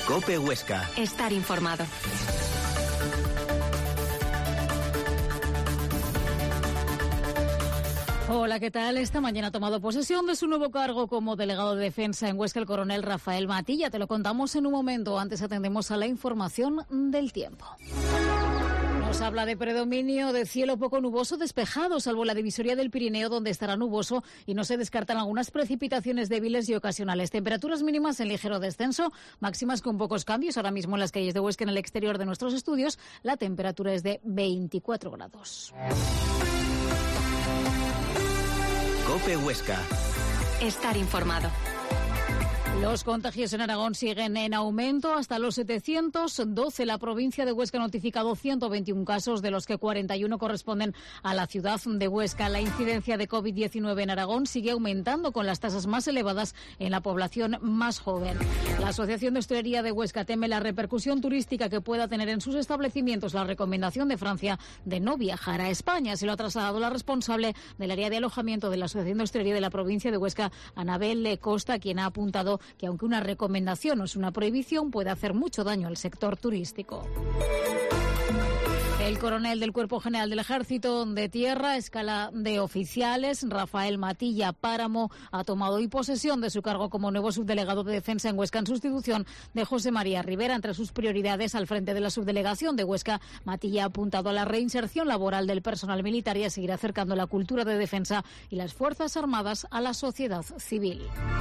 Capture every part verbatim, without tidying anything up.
COPE Huesca. Estar informado. Hola, ¿qué tal? Esta mañana ha tomado posesión de su nuevo cargo como delegado de defensa en Huesca el coronel Rafael Matilla. Te lo contamos en un momento. Antes atendemos a la información del tiempo. Nos habla de predominio de cielo poco nuboso despejado, salvo la divisoria del Pirineo, donde estará nuboso y no se descartan algunas precipitaciones débiles y ocasionales. Temperaturas mínimas en ligero descenso, máximas con pocos cambios. Ahora mismo en las calles de Huesca, en el exterior de nuestros estudios, la temperatura es de veinticuatro grados. COPE Huesca. Estar informado. Los contagios en Aragón siguen en aumento hasta los setecientos doce. La provincia de Huesca ha notificado ciento veintiún casos, de los que cuarenta y uno corresponden a la ciudad de Huesca. La incidencia de COVID diecinueve en Aragón sigue aumentando, con las tasas más elevadas en la población más joven. La Asociación de Hostelería de Huesca teme la repercusión turística que pueda tener en sus establecimientos la recomendación de Francia de no viajar a España. Se lo ha trasladado la responsable del área de alojamiento de la Asociación de Hostelería de la provincia de Huesca, Anabel Costa, quien ha apuntado que aunque una recomendación no es una prohibición, puede hacer mucho daño al sector turístico. El coronel del Cuerpo General del Ejército de Tierra, escala de oficiales, Rafael Matilla Páramo, ha tomado hoy posesión de su cargo como nuevo subdelegado de Defensa en Huesca, en sustitución de José María Rivera. Entre sus prioridades al frente de la subdelegación de Huesca, Matilla ha apuntado a la reinserción laboral del personal militar y a seguir acercando la cultura de defensa y las Fuerzas Armadas a la sociedad civil.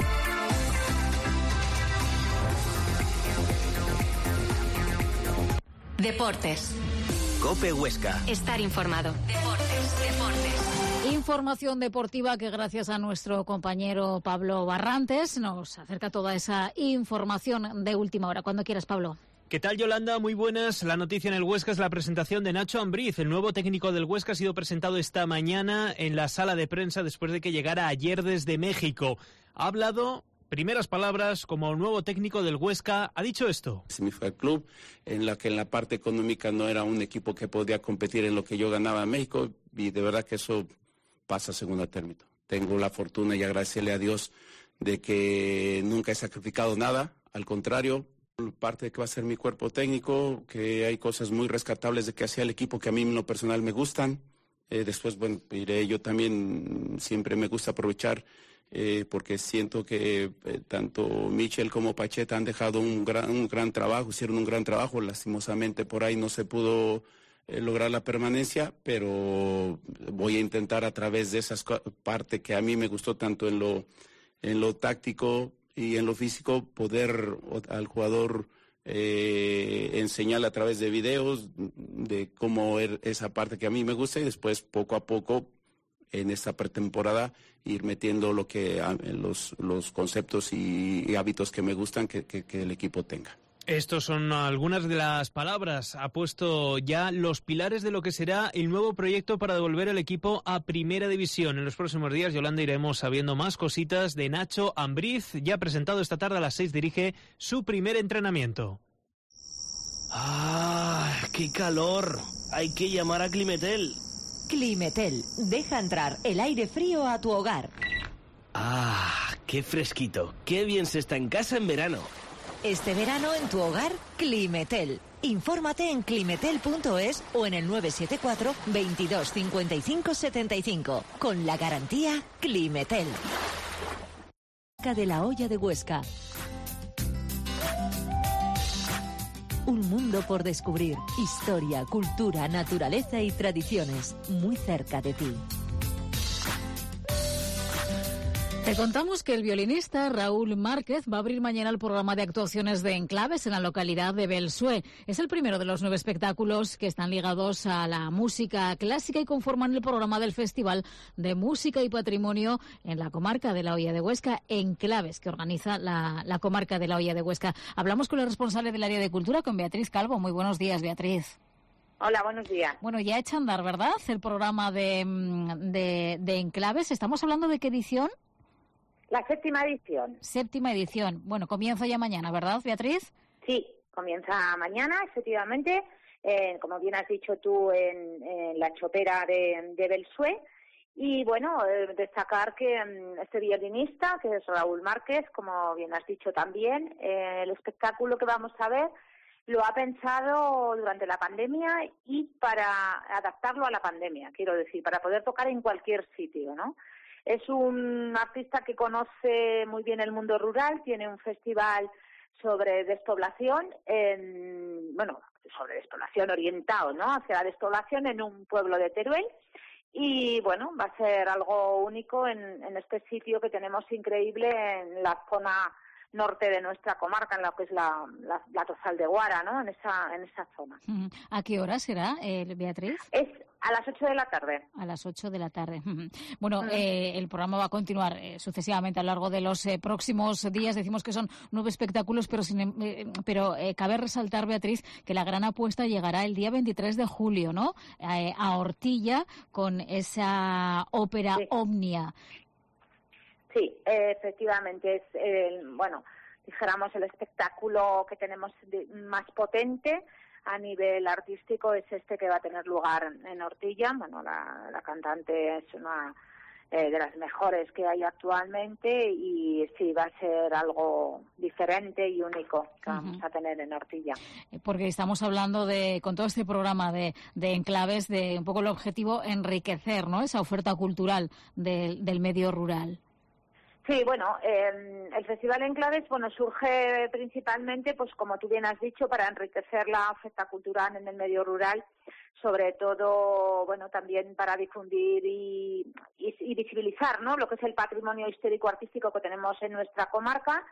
Deportes. COPE Huesca. Estar informado. Deportes, deportes. Información deportiva que, gracias a nuestro compañero Pablo Barrantes, nos acerca toda esa información de última hora. Cuando quieras, Pablo. ¿Qué tal, Yolanda? Muy buenas. La noticia en el Huesca es la presentación de Nacho Ambriz. El nuevo técnico del Huesca ha sido presentado esta mañana en la sala de prensa después de que llegara ayer desde México. Ha hablado... Primeras palabras como nuevo técnico del Huesca, ha dicho esto. Se me fue al club, en la que en la parte económica no era un equipo que podía competir en lo que yo ganaba en México, y de verdad que eso pasa a segundo término. Tengo la fortuna y agradecerle a Dios de que nunca he sacrificado nada, al contrario, parte de que va a ser mi cuerpo técnico, que hay cosas muy rescatables de que hacía el equipo que a mí en lo personal me gustan. Eh, después, bueno, iré, yo también siempre me gusta aprovechar Eh, porque siento que eh, tanto Michel como Pacheta han dejado un gran, un gran trabajo, hicieron un gran trabajo. Lastimosamente por ahí no se pudo eh, lograr la permanencia, pero voy a intentar a través de esa parte que a mí me gustó tanto en lo, en lo táctico y en lo físico, poder al jugador eh, enseñarle a través de videos de cómo er, esa parte que a mí me gusta, y después poco a poco en esta pretemporada ir metiendo lo que los, los conceptos y, y hábitos que me gustan que, que, que el equipo tenga. Estos son algunas de las palabras. Ha puesto ya los pilares de lo que será el nuevo proyecto para devolver el equipo a Primera División. En los próximos días, Yolanda, iremos sabiendo más cositas de Nacho Ambriz. Ya presentado esta tarde a las seis, dirige su primer entrenamiento. ¡Ah, qué calor! Hay que llamar a Climetel. Climetel, deja entrar el aire frío a tu hogar. ¡Ah, qué fresquito! ¡Qué bien se está en casa en verano! Este verano en tu hogar, Climetel. Infórmate en climetel punto es o en el nueve siete cuatro, veintidós, cincuenta y cinco, setenta y cinco. Con la garantía Climetel. De la Hoya de Huesca. Un mundo por descubrir. Historia, cultura, naturaleza y tradiciones. Muy cerca de ti. Te contamos que el violinista Raúl Márquez va a abrir mañana el programa de actuaciones de Enclaves en la localidad de Belsué. Es el primero de los nueve espectáculos que están ligados a la música clásica y conforman el programa del Festival de Música y Patrimonio en la comarca de la Hoya de Huesca, Enclaves, que organiza la, la comarca de la Hoya de Huesca. Hablamos con la responsable del área de cultura, con Beatriz Calvo. Muy buenos días, Beatriz. Hola, buenos días. Bueno, ya echa a andar, ¿verdad?, el programa de, de, de Enclaves. ¿Estamos hablando de qué edición? La séptima edición. Séptima edición. Bueno, comienza ya mañana, ¿verdad, Beatriz? Sí, comienza mañana, efectivamente, eh, como bien has dicho tú, en, en la chopera de, de Belsué. Y bueno, eh, destacar que um, este violinista, que es Raúl Márquez, como bien has dicho también, eh, el espectáculo que vamos a ver lo ha pensado durante la pandemia y para adaptarlo a la pandemia, quiero decir, para poder tocar en cualquier sitio, ¿no? Es un artista que conoce muy bien el mundo rural, tiene un festival sobre despoblación, en, bueno, sobre despoblación orientado, ¿no?, hacia la despoblación en un pueblo de Teruel. Y bueno, va a ser algo único en, en este sitio que tenemos increíble en la zona norte de nuestra comarca, en lo que es la, la, la Tozal de Guara, ¿no?, en esa, en esa zona. ¿A qué hora será, eh, Beatriz? Es a las ocho de la tarde. A las ocho de la tarde. Bueno, eh, el programa va a continuar eh, sucesivamente a lo largo de los eh, próximos días. Decimos que son nueve espectáculos, pero sin, eh, pero eh, cabe resaltar, Beatriz, que la gran apuesta llegará el día veintitrés de julio, ¿no?, eh, a Ortilla, con esa ópera sí. Omnia. Sí, eh, efectivamente, es, eh, bueno, dijéramos el espectáculo que tenemos de, más potente a nivel artístico es este que va a tener lugar en Ortilla. Bueno, la, la cantante es una eh, de las mejores que hay actualmente y sí, va a ser algo diferente y único que uh-huh. vamos a tener en Ortilla. Porque estamos hablando de, con todo este programa de, de enclaves, de un poco el objetivo enriquecer, ¿no?, esa oferta cultural del, del medio rural. Sí, bueno, eh, el Festival Enclaves, bueno, surge principalmente, pues como tú bien has dicho, para enriquecer la oferta cultural en el medio rural, sobre todo, bueno, también para difundir y, y, y visibilizar, ¿no?, lo que es el patrimonio histórico-artístico que tenemos en nuestra comarca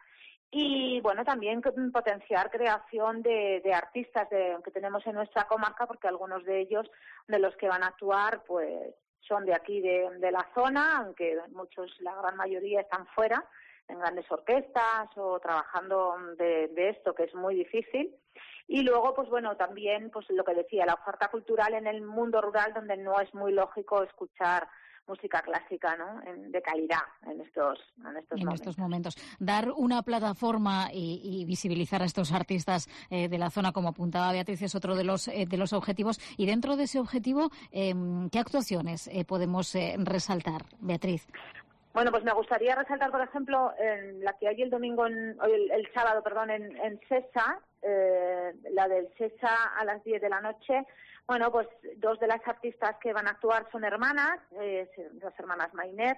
y, bueno, también potenciar creación de, de artistas de, que tenemos en nuestra comarca, porque algunos de ellos, de los que van a actuar, pues son de aquí, de, de la zona, aunque muchos, la gran mayoría, están fuera, en grandes orquestas o trabajando de, de esto, que es muy difícil. Y luego, pues bueno, también, pues lo que decía, la oferta cultural en el mundo rural, donde no es muy lógico escuchar música clásica, ¿no?, en, de calidad en estos en estos en momentos. estos momentos. Dar una plataforma y, y visibilizar a estos artistas eh, de la zona, como apuntaba Beatriz, es otro de los eh, de los objetivos. Y dentro de ese objetivo, eh, ¿qué actuaciones eh, podemos eh, resaltar, Beatriz? Bueno, pues me gustaría resaltar, por ejemplo, en la que hay el domingo, en, el, el sábado, perdón, en, en Sesa, eh, la del Sesa a las diez de la noche. Bueno, pues dos de las artistas que van a actuar son hermanas, eh, las hermanas Mainer.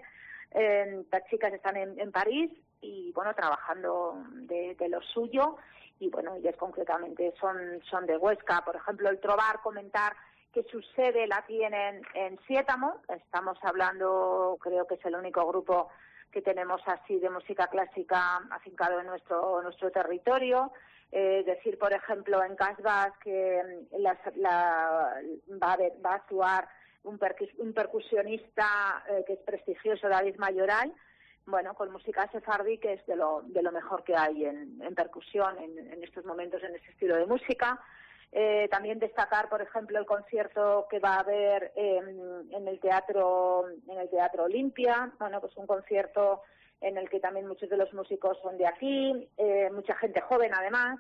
Eh, las chicas están en, en París y, bueno, trabajando de, de lo suyo. Y, bueno, ellas concretamente son, son de Huesca. Por ejemplo, el Trobar, comentar que su sede la tienen en Siétamo. Estamos hablando, creo que es el único grupo que tenemos así de música clásica afincado en nuestro, nuestro territorio. Eh, decir, por ejemplo, en Casbas que la, la, va, a ver, va a actuar un, percus, un percusionista eh, que es prestigioso, David Mayoral, bueno, con música sefardí, que es de lo, de lo mejor que hay en, en percusión en, en estos momentos en ese estilo de música. Eh, también destacar, por ejemplo, el concierto que va a haber eh, en el teatro en el Teatro Olimpia. Bueno, pues un concierto en el que también muchos de los músicos son de aquí, eh, mucha gente joven además,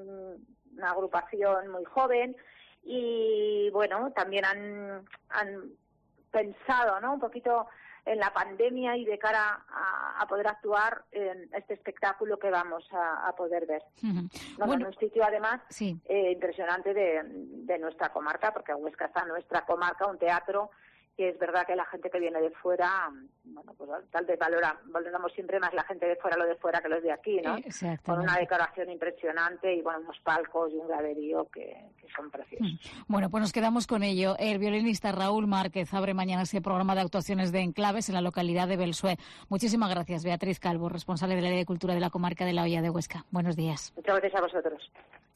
una agrupación muy joven, y bueno, también han, han pensado, ¿no?, un poquito en la pandemia y de cara a, a poder actuar en este espectáculo que vamos a, a poder ver. Uh-huh. Bueno, bueno, en un sitio además sí. eh, impresionante de, de nuestra comarca, porque Huesca está en nuestra comarca, un teatro que es verdad que la gente que viene de fuera, bueno, pues tal vez valora, valoramos siempre más la gente de fuera, lo de fuera, que los de aquí, ¿no? Con una decoración impresionante y, bueno, unos palcos y un graderío que, que son preciosos. Bueno, pues nos quedamos con ello. El violinista Raúl Márquez abre mañana ese programa de actuaciones de enclaves en la localidad de Belsué. Muchísimas gracias, Beatriz Calvo, responsable del área de cultura de la comarca de La Hoya de Huesca. Buenos días. Muchas gracias a vosotros.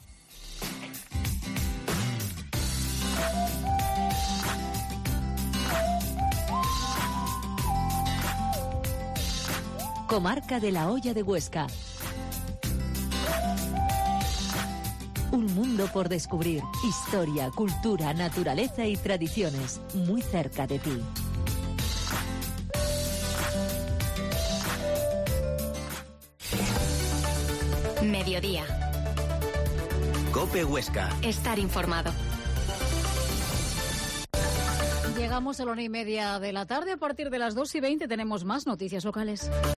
Comarca de La Hoya de Huesca. Un mundo por descubrir. Historia, cultura, naturaleza y tradiciones. Muy cerca de ti. Mediodía. COPE Huesca. Estar informado. Llegamos a la una y media de la tarde. A partir de las dos y veinte tenemos más noticias locales.